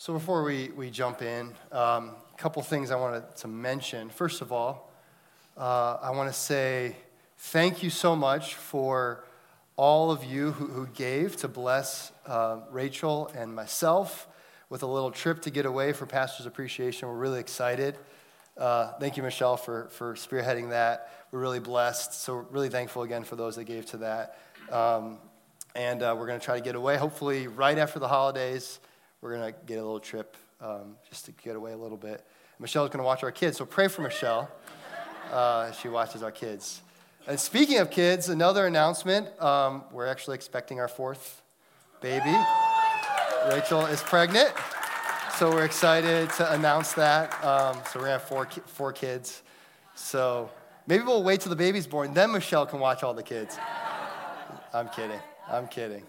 So before we jump in, a couple things I wanted to mention. First of all, I want to say thank you so much for all of you who gave to bless Rachel and myself with a little trip to get away for Pastor's Appreciation. We're really excited. Thank you, Michelle, for spearheading that. We're really blessed. So really thankful again for those that gave to that. And we're going to try to get away, hopefully right after the holidays. We're going to get a little trip just to get away a little bit. Michelle's going to watch our kids, so pray for Michelle as she watches our kids. And speaking of kids, another announcement. We're actually expecting our fourth baby. Rachel is pregnant, so we're excited to announce that. So we're going to have four kids. So maybe we'll wait till the baby's born, then Michelle can watch all the kids. I'm kidding.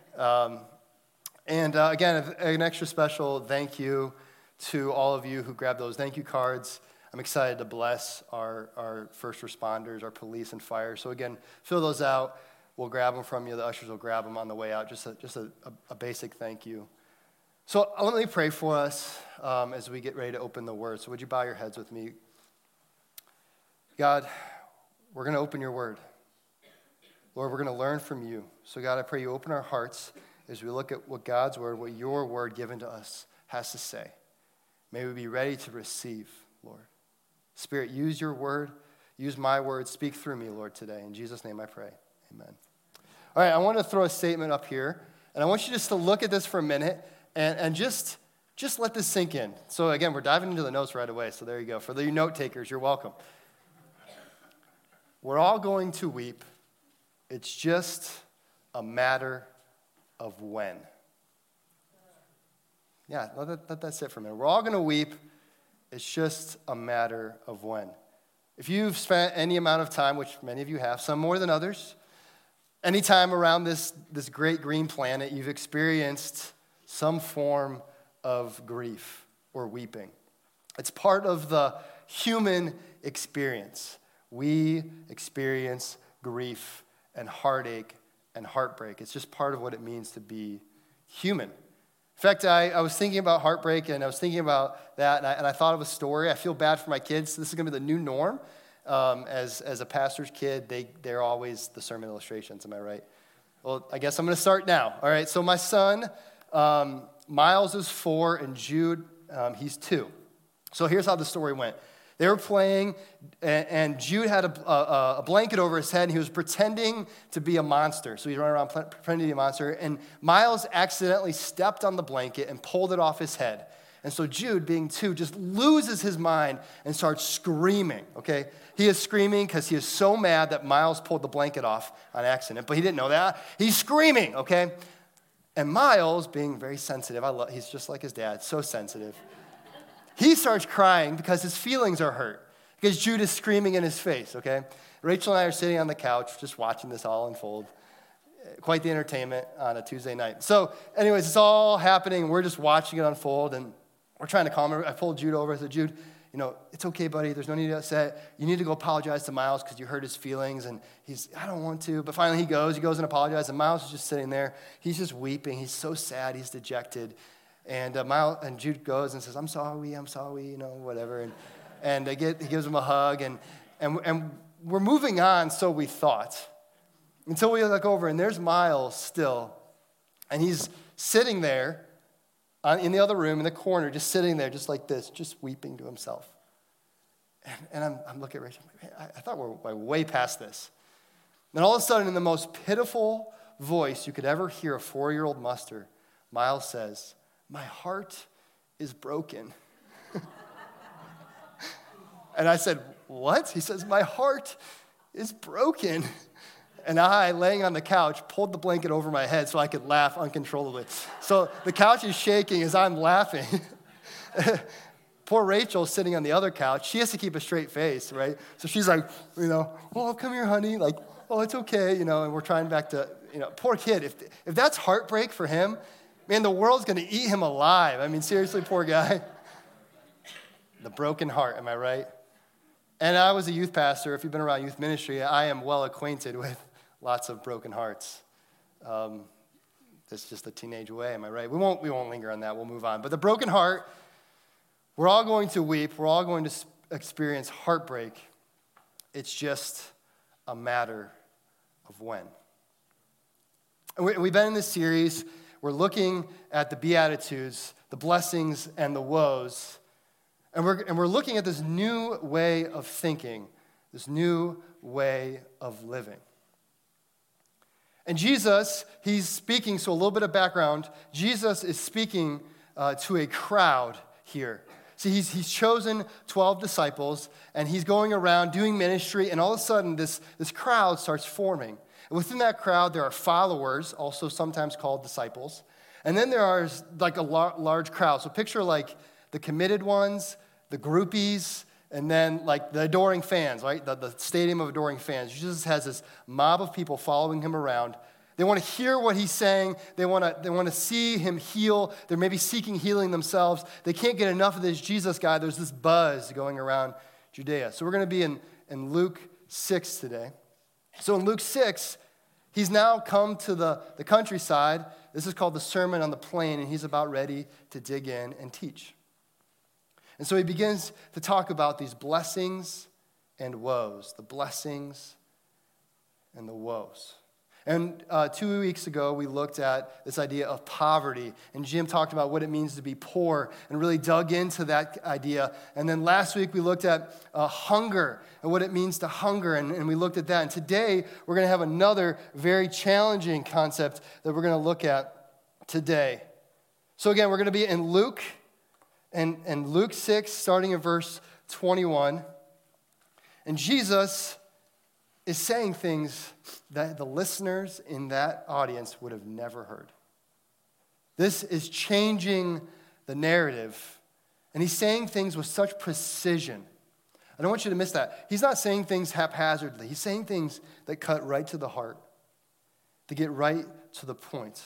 And again, an extra special thank you to all of you who grabbed those thank you cards. I'm excited to bless our first responders, our police and fire. So again, fill those out. We'll grab them from you. The ushers will grab them on the way out. Just a basic thank you. So let me pray for us as we get ready to open the Word. So would you bow your heads with me? God, we're going to open your Word. Lord, we're going to learn from you. So God, I pray you open our hearts as we look at what God's Word, what your Word given to us has to say. May we be ready to receive, Lord. Spirit, use your Word, use my Word, speak through me, Lord, today. In Jesus' name I pray, amen. All right, I want to throw a statement up here, and I want you just to look at this for a minute and just let this sink in. So again, we're diving into the notes right away, so there you go. For the note takers, you're welcome. We're all going to weep. It's just a matter of when. Yeah, let that sit for a minute. We're all going to weep. It's just a matter of when. If you've spent any amount of time, which many of you have, some more than others, any time around this great green planet, you've experienced some form of grief or weeping. It's part of the human experience. We experience grief and heartache and heartbreak. It's just part of what it means to be human. In fact, I was thinking about heartbreak, and I was thinking about that, and I thought of a story. I feel bad for my kids. This is going to be the new norm. As a pastor's kid, they're always the sermon illustrations. Am I right? Well, I guess I'm going to start now. All right, so my son, Miles is 4, and Jude, he's 2. So here's how the story went. They were playing, and Jude had a blanket over his head, and he was pretending to be a monster. So he's running around pretending to be a monster, and Miles accidentally stepped on the blanket and pulled it off his head. And so Jude, being 2, just loses his mind and starts screaming, okay? He is screaming because he is so mad that Miles pulled the blanket off on accident, but he didn't know that. He's screaming, okay? And Miles, being very sensitive, he's just like his dad, so sensitive. He starts crying because his feelings are hurt, because Jude is screaming in his face, okay? Rachel and I are sitting on the couch just watching this all unfold. Quite the entertainment on a Tuesday night. So anyways, it's all happening. We're just watching it unfold, and we're trying to calm him. I pulled Jude over. I said, Jude, it's okay, buddy. There's no need to upset. You need to go apologize to Miles because you hurt his feelings. And I don't want to. But finally he goes and apologizes, and Miles is just sitting there. He's just weeping. He's so sad. He's dejected. And Jude goes and says, I'm sorry, whatever. And he gives him a hug, and we're moving on, so we thought. Until we look over, and there's Miles still. And he's sitting there in the other room, in the corner, just sitting there, just like this, just weeping to himself. And I'm looking at Rachel, I thought we're way past this. Then all of a sudden, in the most pitiful voice you could ever hear a 4-year-old muster, Miles says, my heart is broken. And I said, what? He says, my heart is broken. And I, laying on the couch, pulled the blanket over my head so I could laugh uncontrollably. So the couch is shaking as I'm laughing. Poor Rachel sitting on the other couch. She has to keep a straight face, right? So she's like, oh, come here, honey. Like, oh, it's okay, and we're trying back to, poor kid. If that's heartbreak for him, man, the world's going to eat him alive. I mean, seriously, poor guy. The broken heart, am I right? And I was a youth pastor. If you've been around youth ministry, I am well acquainted with lots of broken hearts. That's just a teenage way, am I right? We won't linger on that. We'll move on. But the broken heart, we're all going to weep. We're all going to experience heartbreak. It's just a matter of when. And we've been in this series. We're looking at the Beatitudes, the blessings and the woes. And we're looking at this new way of thinking, this new way of living. And Jesus, he's speaking, so a little bit of background. Jesus is speaking to a crowd here. See, he's chosen 12 disciples, and he's going around doing ministry, and all of a sudden this crowd starts forming. And within that crowd, there are followers, also sometimes called disciples. And then there are like a large crowd. So picture like the committed ones, the groupies, and then like the adoring fans, right? The stadium of adoring fans. Jesus has this mob of people following him around. They want to hear what he's saying. They want to see him heal. They're maybe seeking healing themselves. They can't get enough of this Jesus guy. There's this buzz going around Judea. So we're going to be in Luke 6 today. So in Luke 6, he's now come to the countryside. This is called the Sermon on the Plain, and he's about ready to dig in and teach. And so he begins to talk about these blessings and woes, the blessings and the woes. And 2 weeks ago, we looked at this idea of poverty, and Jim talked about what it means to be poor and really dug into that idea. And then last week, we looked at hunger and what it means to hunger, and we looked at that. And today, we're going to have another very challenging concept that we're going to look at today. So again, we're going to be in Luke, and Luke 6, starting in verse 21. And Jesus is saying things that the listeners in that audience would have never heard. This is changing the narrative. And he's saying things with such precision. I don't want you to miss that. He's not saying things haphazardly. He's saying things that cut right to the heart, to get right to the point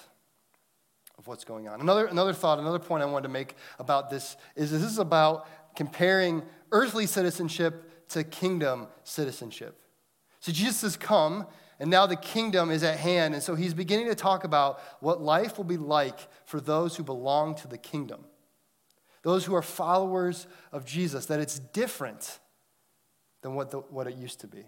of what's going on. Another thought, another point I wanted to make about this is about comparing earthly citizenship to kingdom citizenship. So Jesus has come, and now the kingdom is at hand, and so he's beginning to talk about what life will be like for those who belong to the kingdom, those who are followers of Jesus, that it's different than what it used to be.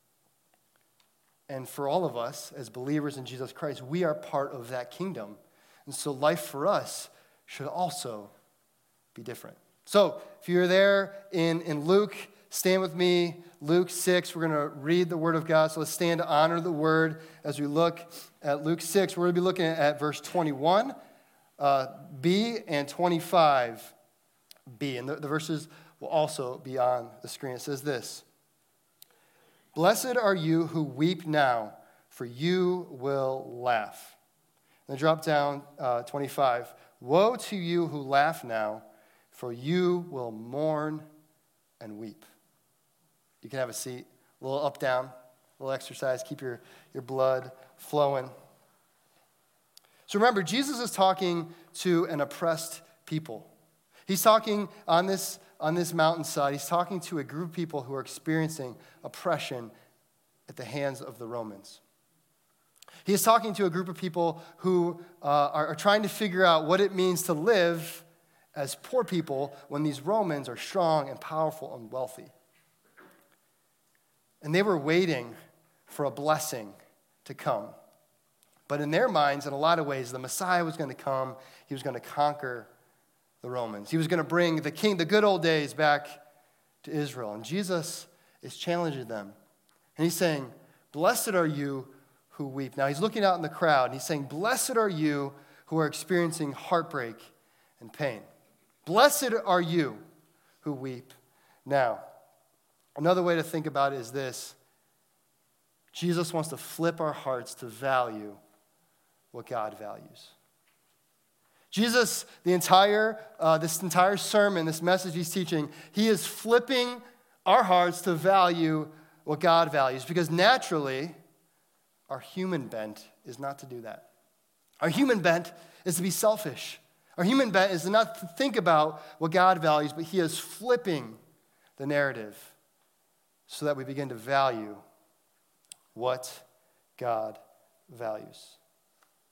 And for all of us, as believers in Jesus Christ, we are part of that kingdom. And so life for us should also be different. So if you're there in Luke, stand with me. Luke 6, we're going to read the Word of God. So let's stand to honor the Word as we look at Luke 6. We're going to be looking at verse 21, B, and 25, B. And the verses will also be on the screen. It says this: "Blessed are you who weep now, for you will laugh." Then drop down 25. "Woe to you who laugh now, for you will mourn and weep." You can have a seat. A little up, down, a little exercise. Keep your blood flowing. So remember, Jesus is talking to an oppressed people. He's talking on this mountainside. He's talking to a group of people who are experiencing oppression at the hands of the Romans. He is talking to a group of people who are trying to figure out what it means to live as poor people when these Romans are strong and powerful and wealthy. And they were waiting for a blessing to come. But in their minds, in a lot of ways, the Messiah was going to come. He was going to conquer the Romans. He was going to bring the good old days back to Israel. And Jesus is challenging them. And he's saying, "Blessed are you who weep." Now he's looking out in the crowd, and he's saying, "Blessed are you who are experiencing heartbreak and pain. Blessed are you who weep now." Another way to think about it is this: Jesus wants to flip our hearts to value what God values. Jesus, this entire sermon, this message he's teaching, he is flipping our hearts to value what God values, because naturally, our human bent is not to do that. Our human bent is to be selfish. Our human bent is not to think about what God values, but he is flipping the narrative so that we begin to value what God values.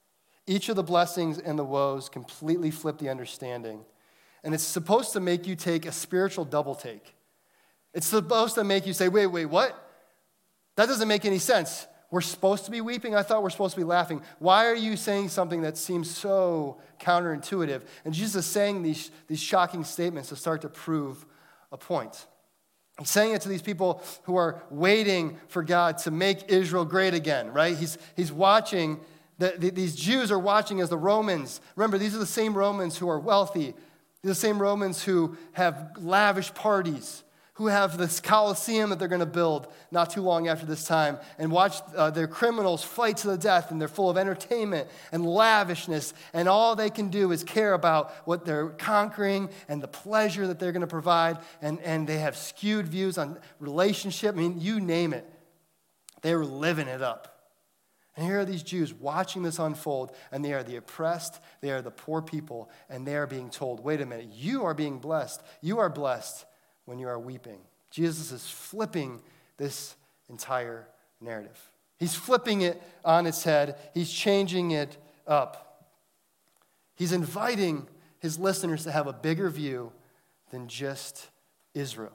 Each of the blessings and the woes completely flip the understanding. And it's supposed to make you take a spiritual double take. It's supposed to make you say, wait, what? That doesn't make any sense. We're supposed to be weeping? I thought we're supposed to be laughing. Why are you saying something that seems so counterintuitive? And Jesus is saying these shocking statements to start to prove a point. He's saying it to these people who are waiting for God to make Israel great again, right? He's watching, these Jews are watching as the Romans. Remember, these are the same Romans who are wealthy. These are the same Romans who have lavish parties, who have this Colosseum that they're going to build not too long after this time, and watch their criminals fight to the death, and they're full of entertainment and lavishness, and all they can do is care about what they're conquering and the pleasure that they're going to provide, and they have skewed views on relationship. I mean, you name it. They were living it up. And here are these Jews watching this unfold, and they are the oppressed, they are the poor people, and they are being told, wait a minute, you are being blessed. You are blessed when you are weeping. Jesus is flipping this entire narrative. He's flipping it on its head. He's changing it up. He's inviting his listeners to have a bigger view than just Israel.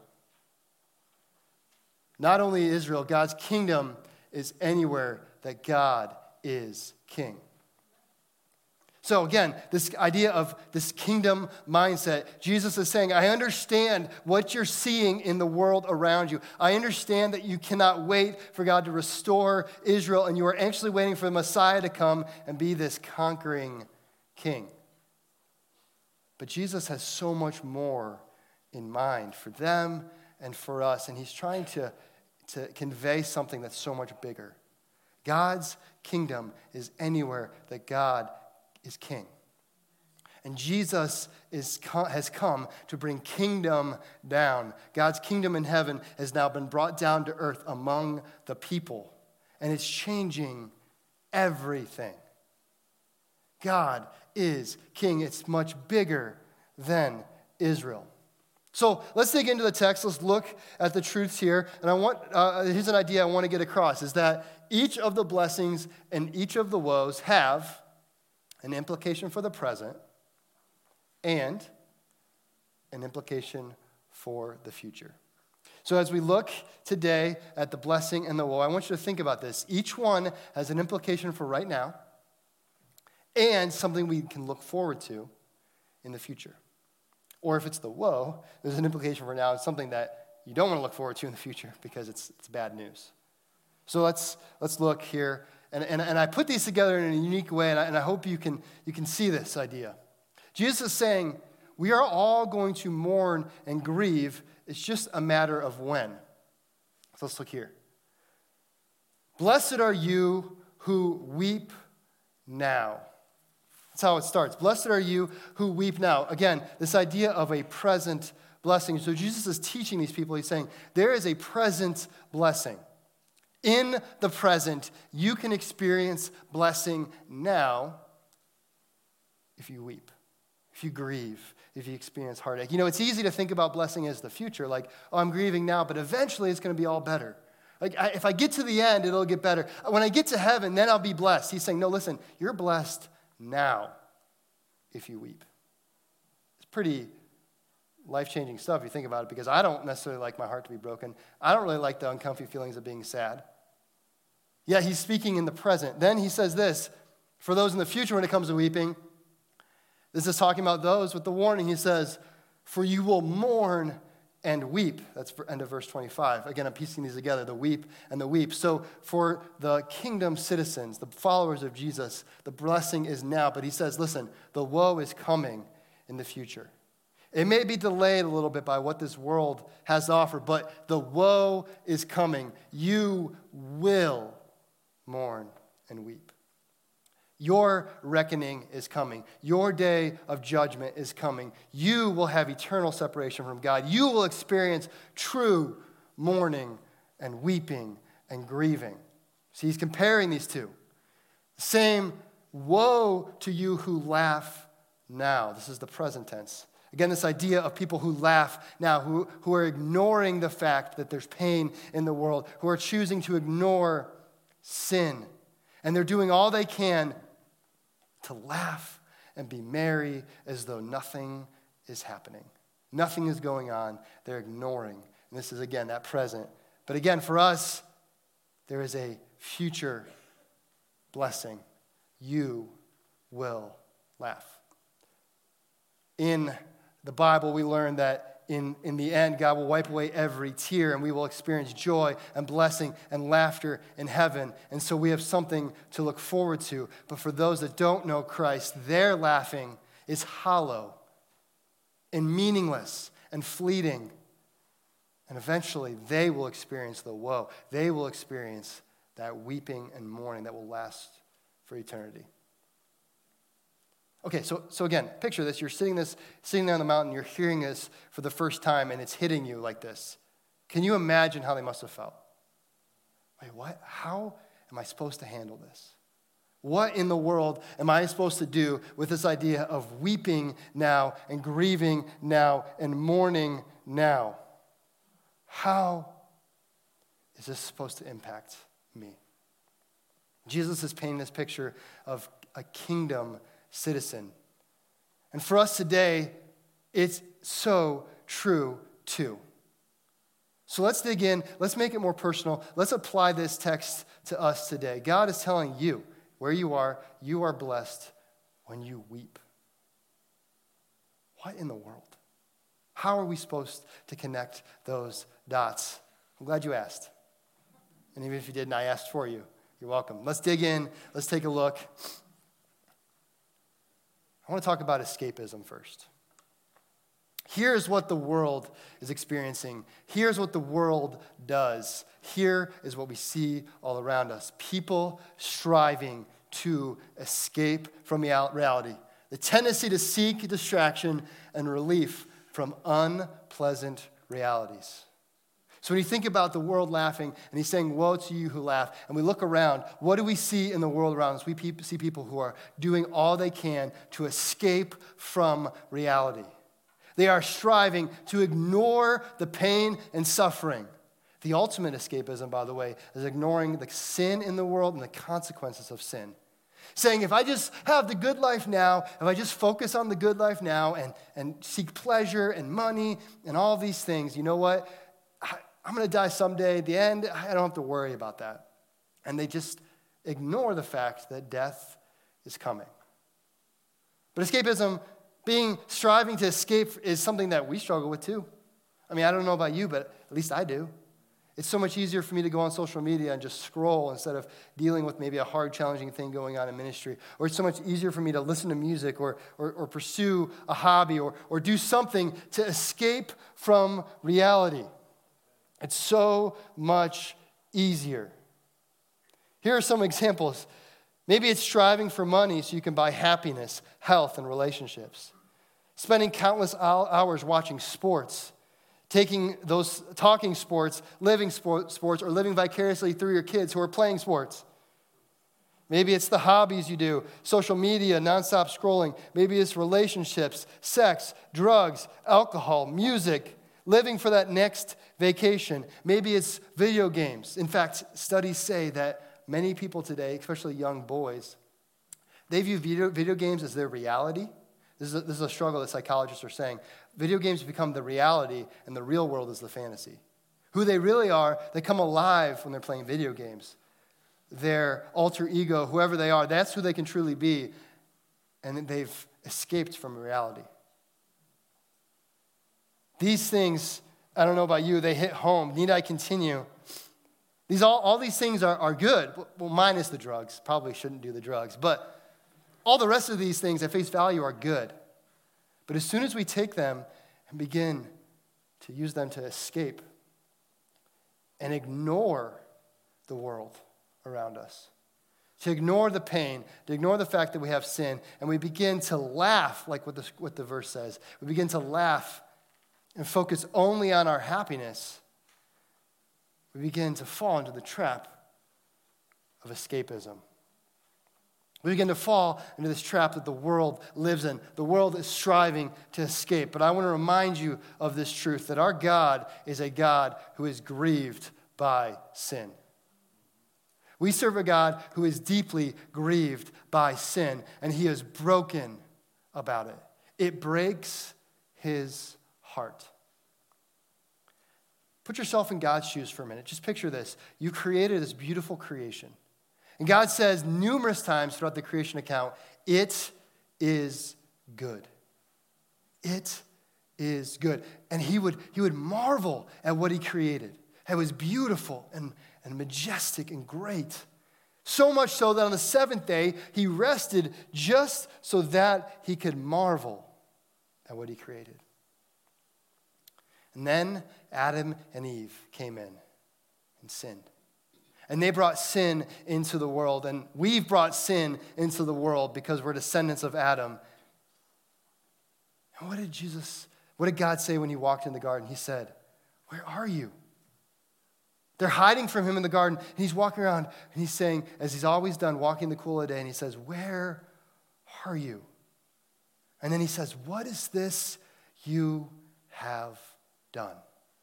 Not only Israel, God's kingdom is anywhere that God is king. So again, this idea of this kingdom mindset, Jesus is saying, I understand what you're seeing in the world around you. I understand that you cannot wait for God to restore Israel, and you are anxiously waiting for the Messiah to come and be this conquering king. But Jesus has so much more in mind for them and for us, and he's trying to convey something that's so much bigger. God's kingdom is anywhere that God is king. And Jesus has come to bring kingdom down. God's kingdom in heaven has now been brought down to earth among the people. And it's changing everything. God is king. It's much bigger than Israel. So let's dig into the text. Let's look at the truths here. And here's an idea I want to get across, is that each of the blessings and each of the woes have an implication for the present, and an implication for the future. So as we look today at the blessing and the woe, I want you to think about this. Each one has an implication for right now, and something we can look forward to in the future. Or if it's the woe, there's an implication for now. It's something that you don't want to look forward to in the future because it's bad news. So let's look here. And I put these together in a unique way, and I hope you can see this idea. Jesus is saying, we are all going to mourn and grieve. It's just a matter of when. So let's look here. Blessed are you who weep now. That's how it starts. Blessed are you who weep now. Again, this idea of a present blessing. So Jesus is teaching these people, he's saying, there is a present blessing. In the present, you can experience blessing now if you weep, if you grieve, if you experience heartache. You know, it's easy to think about blessing as the future, like, oh, I'm grieving now, but eventually it's going to be all better. Like, if I get to the end, it'll get better. When I get to heaven, then I'll be blessed. He's saying, no, listen, you're blessed now if you weep. It's pretty life-changing stuff if you think about it, because I don't necessarily like my heart to be broken. I don't really like the uncomfy feelings of being sad. Yeah, he's speaking in the present. Then he says this, for those in the future when it comes to weeping, this is talking about those with the warning. He says, for you will mourn and weep. That's end of verse 25. Again, I'm piecing these together, the weep and the weep. So for the kingdom citizens, the followers of Jesus, the blessing is now. But he says, listen, the woe is coming in the future. It may be delayed a little bit by what this world has to offer, but the woe is coming. You will mourn and weep. Your reckoning is coming. Your day of judgment is coming. You will have eternal separation from God. You will experience true mourning and weeping and grieving. See, he's comparing these two. Same, woe to you who laugh now. This is the present tense. Again, this idea of people who laugh now, who are ignoring the fact that there's pain in the world, who are choosing to ignore sin. And they're doing all they can to laugh and be merry as though nothing is happening. Nothing is going on. They're ignoring. And this is, again, that present. But again, for us, there is a future blessing. You will laugh. In the Bible, we learn that in the end, God will wipe away every tear, and we will experience joy and blessing and laughter in heaven. And so we have something to look forward to. But for those that don't know Christ, their laughing is hollow and meaningless and fleeting. And eventually, they will experience the woe. They will experience that weeping and mourning that will last for eternity. Okay, so again, picture this. You're sitting there on the mountain, you're hearing this for the first time, and it's hitting you like this. Can you imagine how they must have felt? Wait, what? How am I supposed to handle this? What in the world am I supposed to do with this idea of weeping now and grieving now and mourning now? How is this supposed to impact me? Jesus is painting this picture of a kingdom citizen. And for us today, it's so true too. So let's dig in. Let's make it more personal. Let's apply this text to us today. God is telling you, where you are blessed when you weep. What in the world? How are we supposed to connect those dots? I'm glad you asked. And even if you didn't, I asked for you. You're welcome. Let's dig in. Let's take a look. I want to talk about escapism first. Here's what the world is experiencing. Here's what the world does. Here is what we see all around us. People striving to escape from reality. The tendency to seek distraction and relief from unpleasant realities. So when you think about the world laughing, and he's saying, woe to you who laugh, and we look around, what do we see in the world around us? We see people who are doing all they can to escape from reality. They are striving to ignore the pain and suffering. The ultimate escapism, by the way, is ignoring the sin in the world and the consequences of sin. Saying, if I just have the good life now, if I just focus on the good life now and seek pleasure and money and all these things, you know what? I'm going to die someday. At the end, I don't have to worry about that. And they just ignore the fact that death is coming. But escapism, striving to escape, is something that we struggle with too. I mean, I don't know about you, but at least I do. It's so much easier for me to go on social media and just scroll instead of dealing with maybe a hard, challenging thing going on in ministry. Or it's so much easier for me to listen to music or pursue a hobby or do something to escape from reality. It's so much easier. Here are some examples. Maybe it's striving for money so you can buy happiness, health, and relationships. Spending countless hours watching sports, talking sports, living sports, or living vicariously through your kids who are playing sports. Maybe it's the hobbies you do, social media, nonstop scrolling. Maybe it's relationships, sex, drugs, alcohol, music, living for that next vacation. Maybe it's video games. In fact, studies say that many people today, especially young boys, they view video games as their reality. This is a struggle that psychologists are saying. Video games become the reality, and the real world is the fantasy. Who they really are, they come alive when they're playing video games. Their alter ego, whoever they are, that's who they can truly be, and they've escaped from reality. These things, I don't know about you, they hit home. Need I continue? All these things are good. Well, minus the drugs. Probably shouldn't do the drugs. But all the rest of these things at face value are good. But as soon as we take them and begin to use them to escape and ignore the world around us, to ignore the pain, to ignore the fact that we have sin, and we begin to laugh, like what the verse says, we begin to laugh and focus only on our happiness, we begin to fall into the trap of escapism. We begin to fall into this trap that the world lives in. The world is striving to escape. But I want to remind you of this truth, that our God is a God who is grieved by sin. We serve a God who is deeply grieved by sin, and he is broken about it. It breaks his heart. Put yourself in God's shoes for a minute. Just picture this. You created this beautiful creation. And God says numerous times throughout the creation account, it is good. It is good. And he would marvel at what he created. It was beautiful and majestic and great. So much so that on the seventh day, he rested just so that he could marvel at what he created. And then Adam and Eve came in and sinned. And they brought sin into the world. And we've brought sin into the world because we're descendants of Adam. And what did God say when he walked in the garden? He said, "Where are you?" They're hiding from him in the garden. And he's walking around and he's saying, as he's always done, walking the cool of the day, and he says, "Where are you?" And then he says, "What is this you have done?"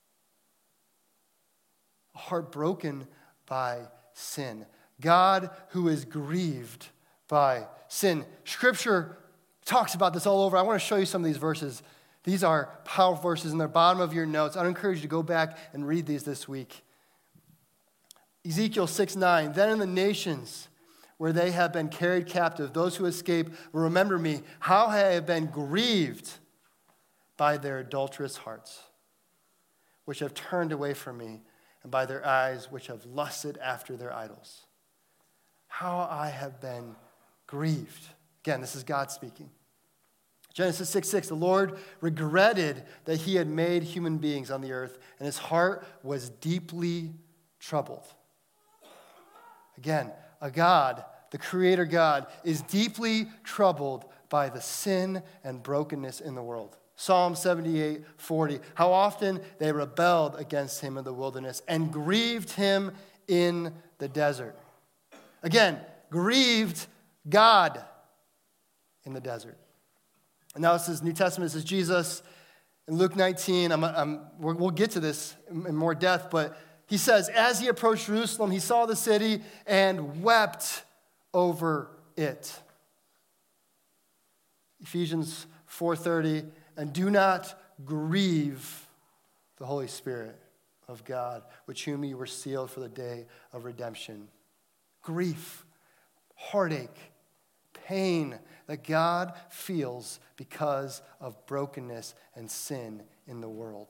A heart broken by sin. God who is grieved by sin. Scripture talks about this all over. I want to show you some of these verses. These are powerful verses in the bottom of your notes. I'd encourage you to go back and read these this week. Ezekiel 6:9, "Then in the nations where they have been carried captive, those who escape will remember me, how I have been grieved by their adulterous hearts, which have turned away from me, and by their eyes which have lusted after their idols. How I have been grieved." Again, this is God speaking. Genesis 6:6, "The Lord regretted that he had made human beings on the earth, and his heart was deeply troubled." Again, a God, the Creator God, is deeply troubled by the sin and brokenness in the world. Psalm 78:40, "How often they rebelled against him in the wilderness and grieved him in the desert." Again, grieved God in the desert. And now this is New Testament. This is Jesus in Luke 19. We'll get to this in more depth, but he says, as he approached Jerusalem, he saw the city and wept over it. Ephesians 4:30, "And do not grieve the Holy Spirit of God, with whom you were sealed for the day of redemption." Grief, heartache, pain that God feels because of brokenness and sin in the world.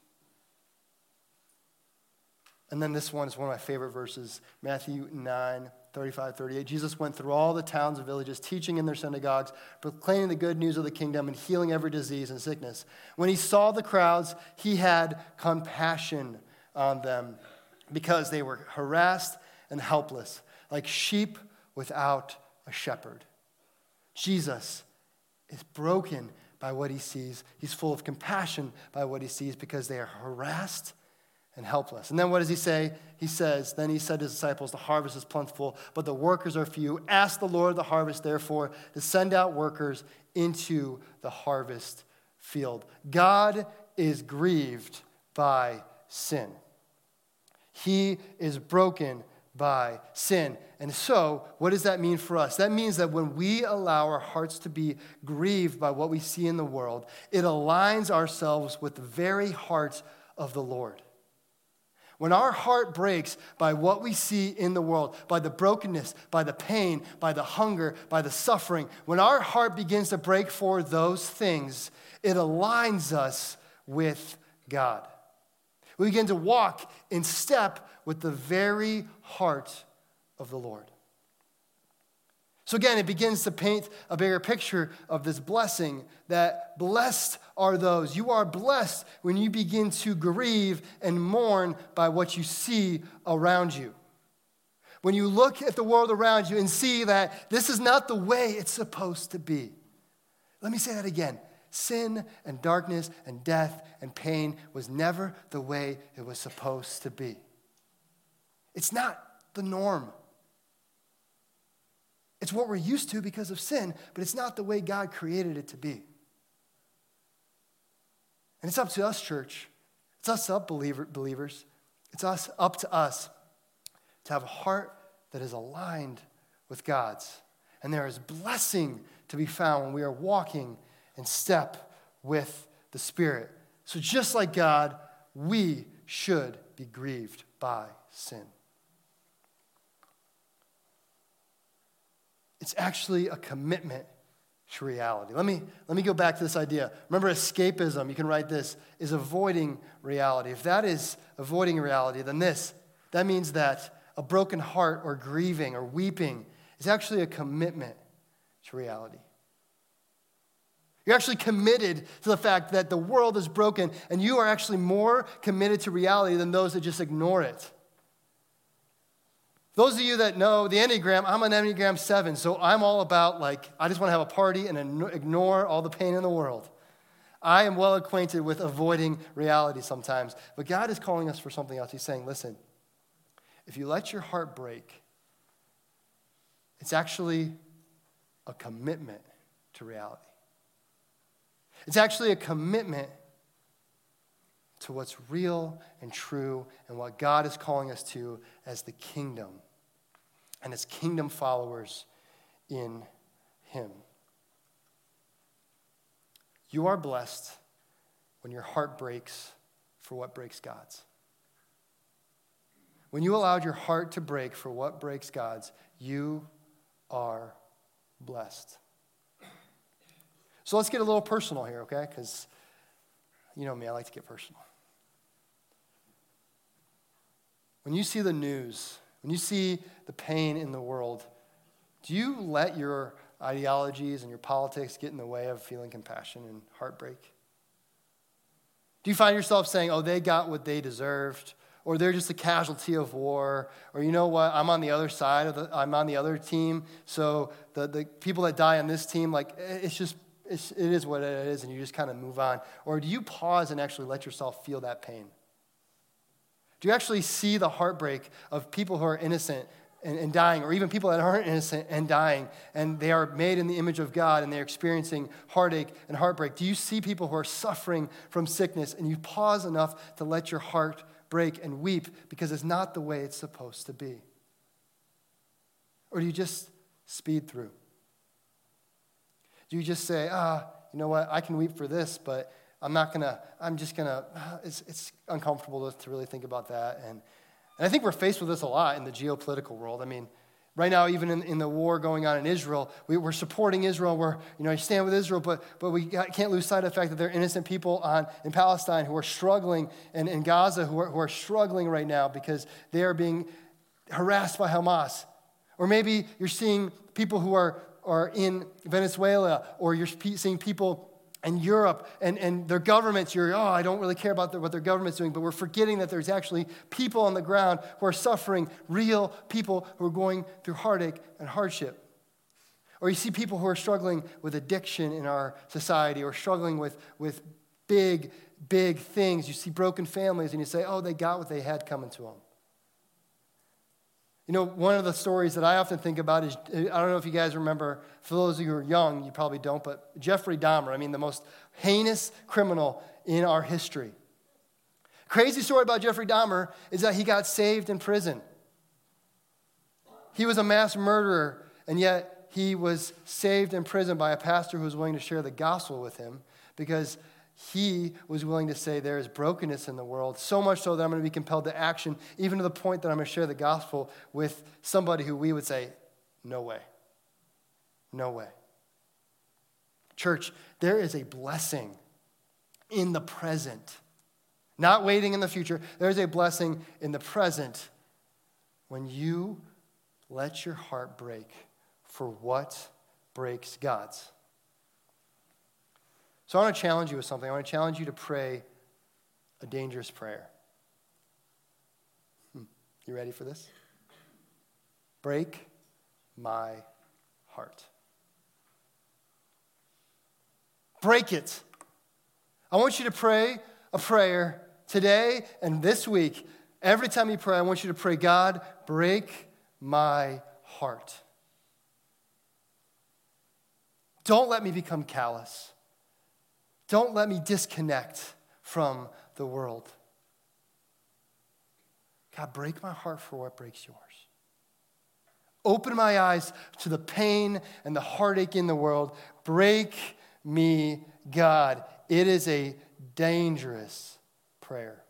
And then this one is one of my favorite verses, Matthew 9:35-38. "Jesus went through all the towns and villages, teaching in their synagogues, proclaiming the good news of the kingdom, and healing every disease and sickness. When he saw the crowds, he had compassion on them, because they were harassed and helpless, like sheep without a shepherd." Jesus is broken by what he sees. He's full of compassion by what he sees because they are harassed and helpless. And then what does he say? He says, "Then he said to his disciples, the harvest is plentiful, but the workers are few. Ask the Lord of the harvest, therefore, to send out workers into the harvest field." God is grieved by sin. He is broken by sin. And so, what does that mean for us? That means that when we allow our hearts to be grieved by what we see in the world, it aligns ourselves with the very heart of the Lord. When our heart breaks by what we see in the world, by the brokenness, by the pain, by the hunger, by the suffering, when our heart begins to break for those things, it aligns us with God. We begin to walk in step with the very heart of the Lord. So again, it begins to paint a bigger picture of this blessing, that blessed are those. You are blessed when you begin to grieve and mourn by what you see around you. When you look at the world around you and see that this is not the way it's supposed to be. Let me say that again. Sin and darkness and death and pain was never the way it was supposed to be. It's not the norm. It's what we're used to because of sin, but it's not the way God created it to be. And it's up to us, church. It's us up, believers. It's up to us to have a heart that is aligned with God's. And there is blessing to be found when we are walking in step with the Spirit. So just like God, we should be grieved by sin. It's actually a commitment to reality. Let me go back to this idea. Remember, escapism, you can write this, is avoiding reality. If that is avoiding reality, then that means that a broken heart or grieving or weeping is actually a commitment to reality. You're actually committed to the fact that the world is broken, and you are actually more committed to reality than those that just ignore it. Those of you that know the Enneagram, I'm an Enneagram 7, so I'm all about, I just want to have a party and ignore all the pain in the world. I am well acquainted with avoiding reality sometimes, but God is calling us for something else. He's saying, listen, if you let your heart break, it's actually a commitment to reality. It's actually a commitment to what's real and true and what God is calling us to as the kingdom and as kingdom followers in Him. You are blessed when your heart breaks for what breaks God's. When you allowed your heart to break for what breaks God's, you are blessed. So let's get a little personal here, okay? Because you know me, I like to get personal. When you see the news, when you see the pain in the world, do you let your ideologies and your politics get in the way of feeling compassion and heartbreak? Do you find yourself saying, oh, they got what they deserved, or they're just a casualty of war, or you know what, I'm on the other side I'm on the other team, so the people that die on this team, it is what it is, and you just kind of move on? Or do you pause and actually let yourself feel that pain? Do you actually see the heartbreak of people who are innocent and dying, or even people that aren't innocent and dying, and they are made in the image of God, and they're experiencing heartache and heartbreak? Do you see people who are suffering from sickness, and you pause enough to let your heart break and weep because it's not the way it's supposed to be? Or do you just speed through? Do you just say, you know what, I can weep for this, but it's uncomfortable to really think about that. And I think we're faced with this a lot in the geopolitical world. I mean, right now, even in the war going on in Israel, we're supporting Israel. You stand with Israel, but we can't lose sight of the fact that there are innocent people in Palestine who are struggling, and in Gaza who are struggling right now because they are being harassed by Hamas. Or maybe you're seeing people who are in Venezuela, or you're seeing people in Europe and their governments. I don't really care about what their government's doing, but we're forgetting that there's actually people on the ground who are suffering, real people who are going through heartache and hardship. Or you see people who are struggling with addiction in our society, or struggling with big, big things. You see broken families, and you say, they got what they had coming to them. One of the stories that I often think about is, I don't know if you guys remember, for those of you who are young, you probably don't, but Jeffrey Dahmer, the most heinous criminal in our history. Crazy story about Jeffrey Dahmer is that he got saved in prison. He was a mass murderer, and yet he was saved in prison by a pastor who was willing to share the gospel with him, because he was willing to say there is brokenness in the world, so much so that I'm going to be compelled to action, even to the point that I'm going to share the gospel with somebody who we would say, no way. No way. Church, there is a blessing in the present, not waiting in the future. There's a blessing in the present when you let your heart break for what breaks God's. So I want to challenge you with something. I want to challenge you to pray a dangerous prayer. You ready for this? Break my heart. Break it. I want you to pray a prayer today and this week. Every time you pray, I want you to pray, God, break my heart. Don't let me become callous. Don't let me disconnect from the world. God, break my heart for what breaks yours. Open my eyes to the pain and the heartache in the world. Break me, God. It is a dangerous prayer.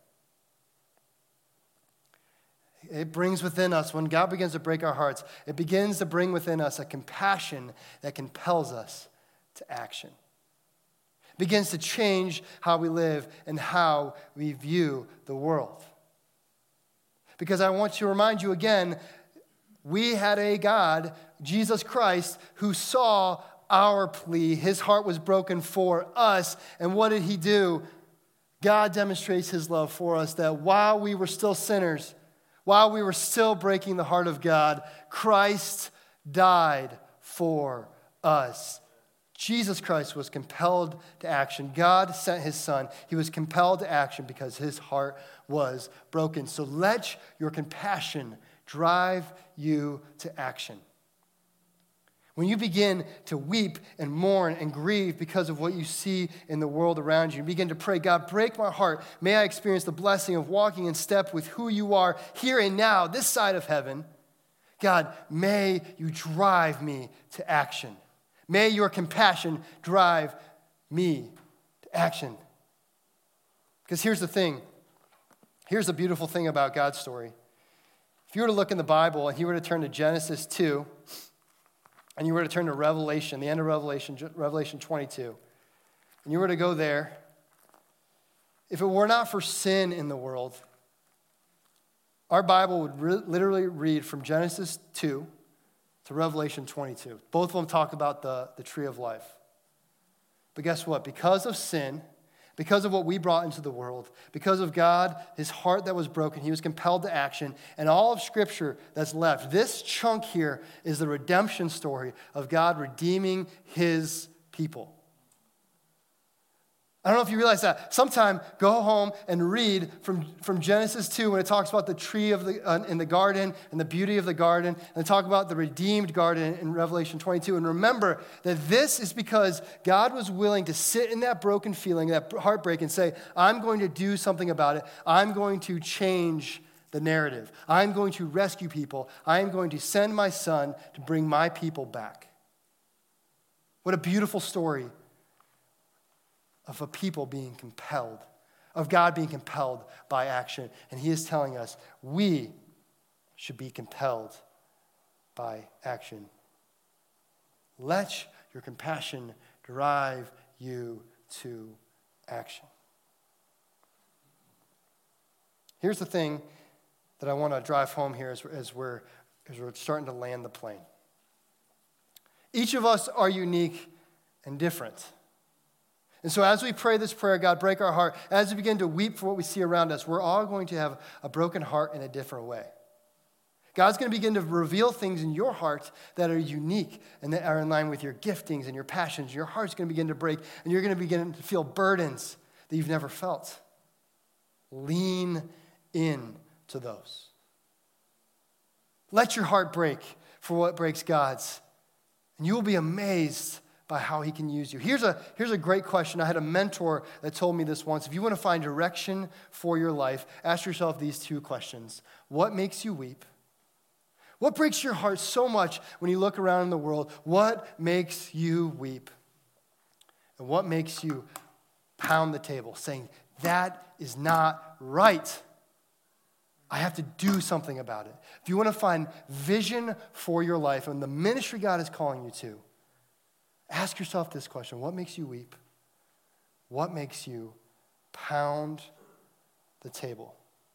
It brings within us, when God begins to break our hearts, it begins to bring within us a compassion that compels us to action. It begins to change how we live and how we view the world. Because I want to remind you again, we had a God, Jesus Christ, who saw our plea. His heart was broken for us. And what did he do? God demonstrates his love for us, that while we were still sinners, while we were still breaking the heart of God, Christ died for us. Jesus Christ was compelled to action. God sent his son. He was compelled to action because his heart was broken. So let your compassion drive you to action. When you begin to weep and mourn and grieve because of what you see in the world around you, you begin to pray, God, break my heart. May I experience the blessing of walking in step with who you are here and now, this side of heaven. God, may you drive me to action. May your compassion drive me to action. Because here's the thing. Here's the beautiful thing about God's story. If you were to look in the Bible and you were to turn to Genesis 2, and you were to turn to Revelation, the end of Revelation 22, and you were to go there, if it were not for sin in the world, our Bible would literally read from Genesis 2 to Revelation 22. Both of them talk about the tree of life. But guess what? Because of sin, because of what we brought into the world, because of God, his heart that was broken, he was compelled to action. And all of Scripture that's left, this chunk here is the redemption story of God redeeming his people. I don't know if you realize that. Sometime go home and read from Genesis 2 when it talks about the tree of in the garden and the beauty of the garden, and talk about the redeemed garden in Revelation 22. And remember that this is because God was willing to sit in that broken feeling, that heartbreak, and say, I'm going to do something about it. I'm going to change the narrative. I'm going to rescue people. I am going to send my son to bring my people back. What a beautiful story of a people being compelled, of God being compelled by action. And he is telling us we should be compelled by action. Let your compassion drive you to action. Here's the thing that I want to drive home here as we're starting to land the plane. Each of us are unique and different. And so as we pray this prayer, God, break our heart, as we begin to weep for what we see around us, we're all going to have a broken heart in a different way. God's going to begin to reveal things in your heart that are unique and that are in line with your giftings and your passions. Your heart's going to begin to break, and you're going to begin to feel burdens that you've never felt. Lean in to those. Let your heart break for what breaks God's, and you will be amazed by how he can use you. Here's a great question. I had a mentor that told me this once. If you want to find direction for your life, ask yourself these two questions. What makes you weep? What breaks your heart so much when you look around in the world? What makes you weep? And what makes you pound the table, saying, that is not right. I have to do something about it. If you want to find vision for your life and the ministry God is calling you to, ask yourself this question. What makes you weep? What makes you pound the table?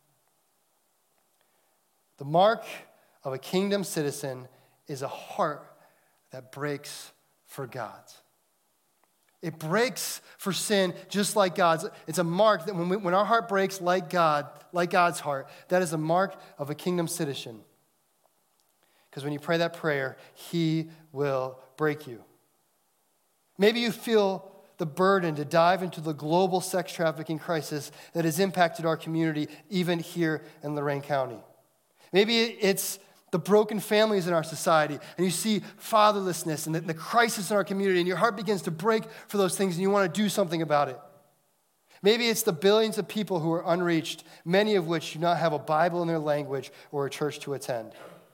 The mark of a kingdom citizen is a heart that breaks for God. It breaks for sin just like God's. It's a mark that when our heart breaks like God's heart, that is a mark of a kingdom citizen. Because when you pray that prayer, he will break you. Maybe you feel the burden to dive into the global sex trafficking crisis that has impacted our community, even here in Lorain County. Maybe it's the broken families in our society, and you see fatherlessness and the crisis in our community, and your heart begins to break for those things, and you want to do something about it. Maybe it's the billions of people who are unreached, many of which do not have a Bible in their language or a church to attend.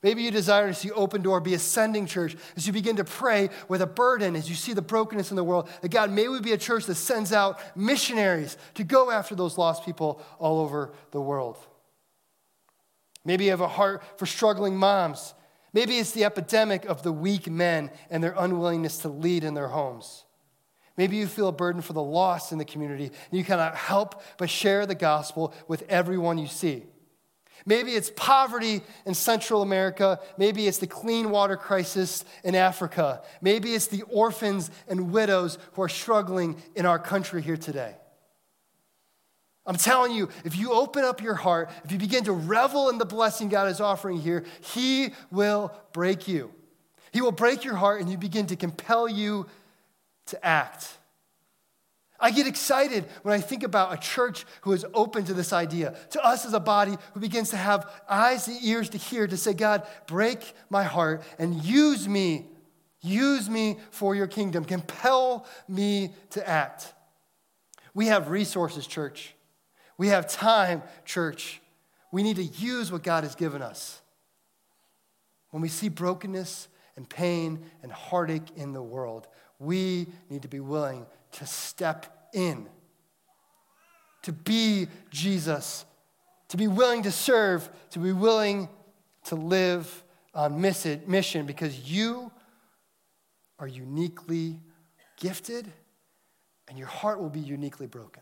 Maybe you desire to see Open Door be a sending church as you begin to pray with a burden as you see the brokenness in the world. That God, may we be a church that sends out missionaries to go after those lost people all over the world. Maybe you have a heart for struggling moms. Maybe it's the epidemic of the weak men and their unwillingness to lead in their homes. Maybe you feel a burden for the lost in the community, and you cannot help but share the gospel with everyone you see. Maybe it's poverty in Central America. Maybe it's the clean water crisis in Africa. Maybe it's the orphans and widows who are struggling in our country here today. I'm telling you, if you open up your heart, if you begin to revel in the blessing God is offering here, He will break you. He will break your heart, and you begin to compel you to act. I get excited when I think about a church who is open to this idea, to us as a body who begins to have eyes and ears to hear, to say, God, break my heart and use me for your kingdom. Compel me to act. We have resources, church. We have time, church. We need to use what God has given us. When we see brokenness and pain and heartache in the world, we need to be willing to step in, to be Jesus, to be willing to serve, to be willing to live on mission, because you are uniquely gifted and your heart will be uniquely broken.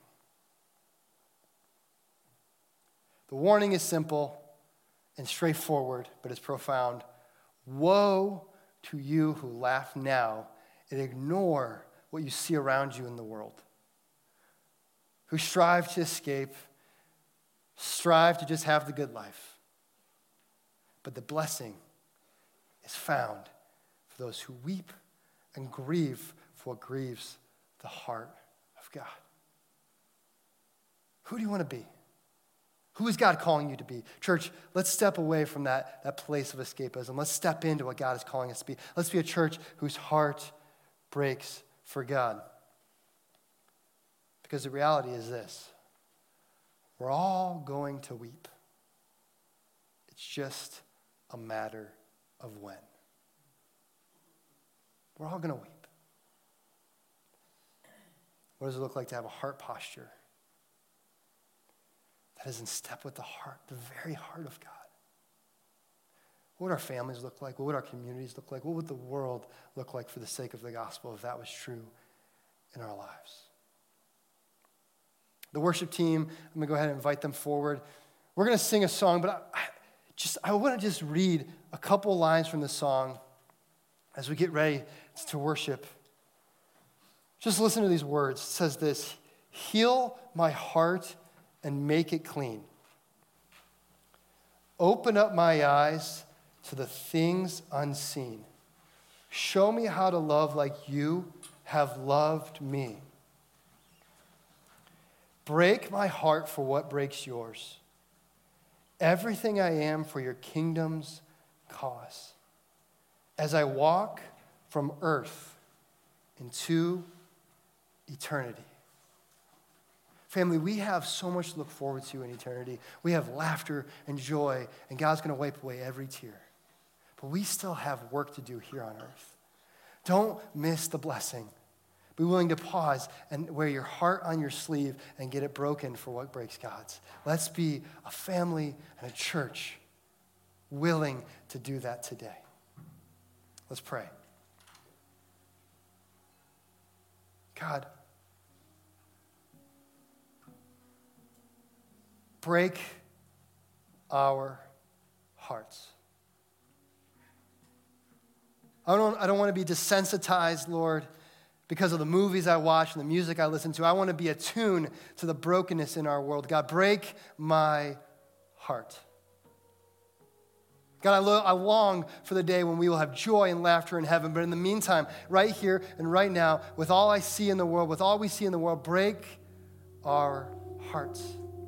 The warning is simple and straightforward, but it's profound. Woe to you who laugh now and ignore what you see around you in the world, who strive to escape, strive to just have the good life. But the blessing is found for those who weep and grieve for what grieves the heart of God. Who do you want to be? Who is God calling you to be? Church, let's step away from that place of escapism. Let's step into what God is calling us to be. Let's be a church whose heart breaks for God. Because the reality is this: we're all going to weep. It's just a matter of when. We're all going to weep. What does it look like to have a heart posture that is in step with the heart, the very heart of God? What would our families look like? What would our communities look like? What would the world look like for the sake of the gospel if that was true in our lives? The worship team, I'm going to go ahead and invite them forward. We're going to sing a song, but I want to just read a couple lines from the song as we get ready to worship. Just listen to these words. It says this: heal my heart and make it clean. Open up my eyes to the things unseen. Show me how to love like you have loved me. Break my heart for what breaks yours. Everything I am for your kingdom's cause. As I walk from earth into eternity. Family, we have so much to look forward to in eternity. We have laughter and joy, and God's going to wipe away every tear. But we still have work to do here on earth. Don't miss the blessing. Be willing to pause and wear your heart on your sleeve and get it broken for what breaks God's. Let's be a family and a church willing to do that today. Let's pray. God, break our hearts. I don't want to be desensitized, Lord, because of the movies I watch and the music I listen to. I want to be attuned to the brokenness in our world. God, break my heart. God, I long for the day when we will have joy and laughter in heaven. But in the meantime, right here and right now, with all I see in the world, with all we see in the world, break our hearts.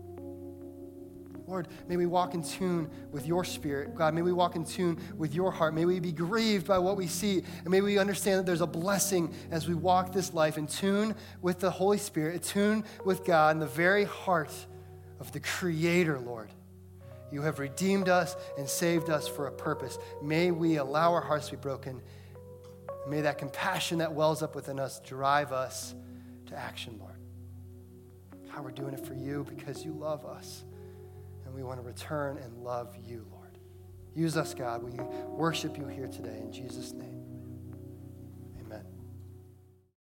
Lord, may we walk in tune with your spirit. God, may we walk in tune with your heart. May we be grieved by what we see. And may we understand that there's a blessing as we walk this life in tune with the Holy Spirit, in tune with God in the very heart of the Creator, Lord. You have redeemed us and saved us for a purpose. May we allow our hearts to be broken. May that compassion that wells up within us drive us to action, Lord. God, we're doing it for you because you love us. And we want to return and love you, Lord. Use us, God. We worship you here today in Jesus' name.